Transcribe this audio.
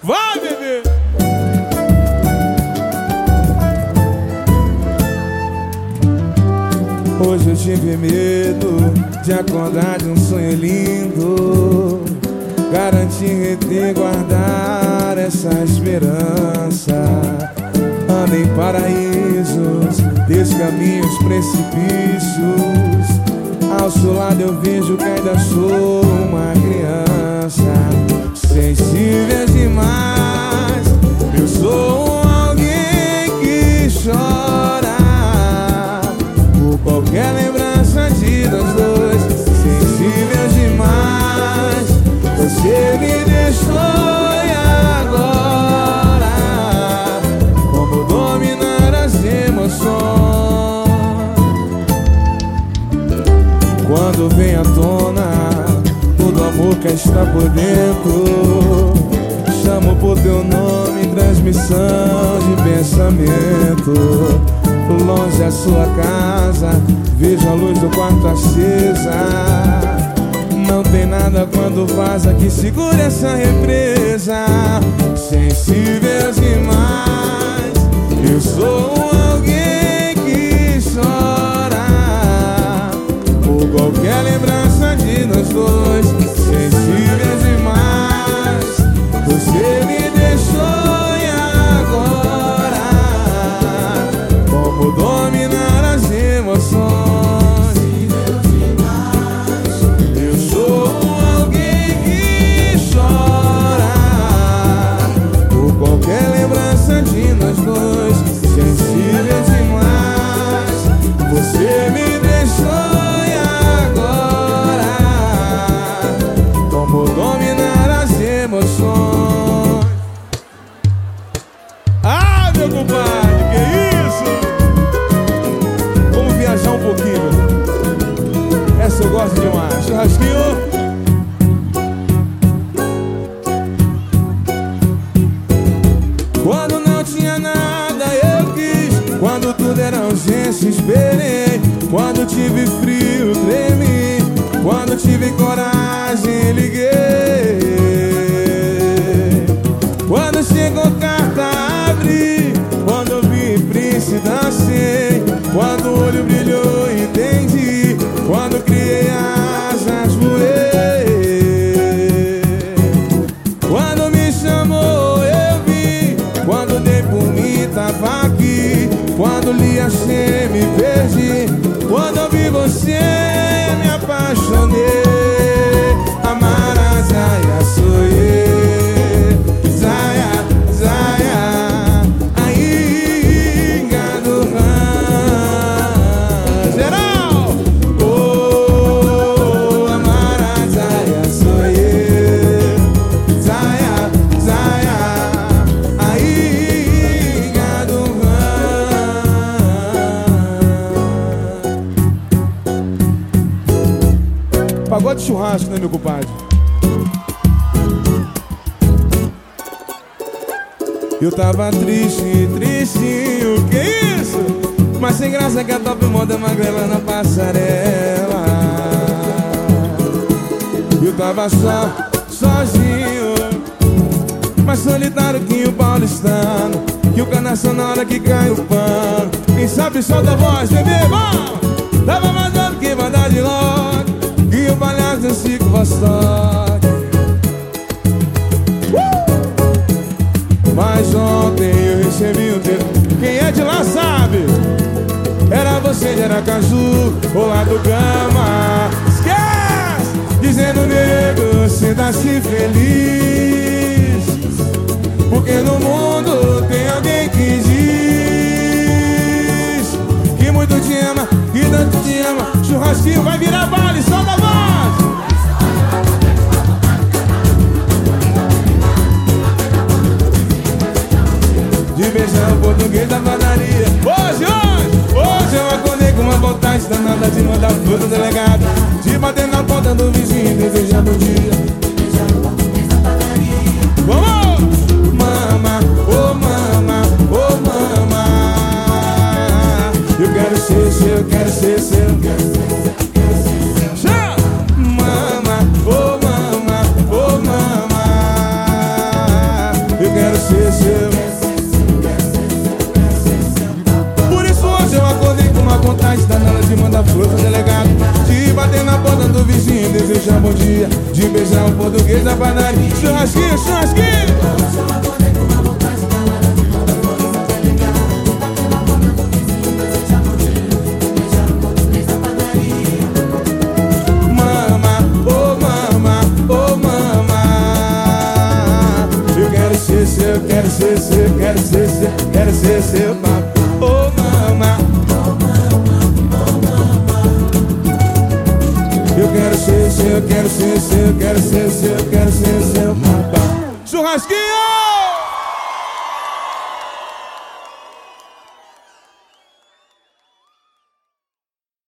Vai, bebê! Hoje eu tive medo de acordar de um sonho lindo. Garanti reter, guardar essa esperança. Ando em paraísos, descaminhos, precipícios. Ao seu lado eu vejo que ainda sou uma criança. Sensível demais, eu sou alguém que chora por qualquer lembrança de nós dois. Sensível demais, você me deixou e agora como dominar as emoções? Quando vem à tona todo amor que está por dentro, chamo por teu nome, transmissão de pensamento. Longe a sua casa, vejo a luz do quarto acesa. Não tem nada quando vaza que segure essa represa. Sensível demais, eu sou alguém que chora por qualquer lembrança de nós dois. Sensível demais, você me deixou e agora como dominar as emoções? Eu sou alguém que chora por qualquer lembrança de nós dois. Sensível demais, você me deixou e agora como dominar as emoções? Ah, meu compadre, que isso? Vamos viajar um pouquinho. Essa eu gosto demais. Churrasquinho. Quando não tinha nada eu quis, quando tudo era ausência esperei, quando tive frio tremi, quando tive coragem liguei, quando chegou carta abri, quando eu vi príncipe dancei, quando o olho brilhou entendi, quando criei asas voei, quando me chamou eu vi, quando dei por mim tava aqui, quando lhe achei me perdi, quando eu vi você me apaixonei. Amara Zaya sou eu, Zaya, Zaya, aí gado geral. Oh, Amara Zaya sou eu, Zaya, Zaya, aí gado pagode churrasco, né, meu compadre? Eu tava triste, tristinho, que isso? Mas sem graça que a top moda magrela na passarela. Eu tava só, sozinho, mais solitário que o paulistano, que o canação na hora que cai o pano. Quem sabe solta a voz, bebê, vamos! Tava mandando que mandar de logo, que o palhaço do Chico Vostok. Mas ontem eu recebi um teu. Quem é de lá sabe, era você de Aracaju ou lá do Gama. Esquece! Dizendo nego, sinta-se feliz, porque no mundo tem alguém que diz que muito te ama, que tanto te ama. Churrasquinho vai virar baile, solta a voz! De beijar o português da padaria. Hoje eu acordei com uma vontade danada de mandar flor do delegado, de bater na porta do vizinho desejando o dia. Vamos! Mama, oh mama, oh mama, eu quero ser seu, eu quero ser seu, eu quero ser seu. Mama, oh mama, oh mama, português da padaria. Churrasquinho, churrasquinho. Mama, oh mama, oh mama. Eu quero ser seu, quero ser seu, quero ser seu, quero ser seu papai. Oh mama, eu quero ser seu, quero ser seu, quero ser seu, quero ser seu papai. Churrasquinho!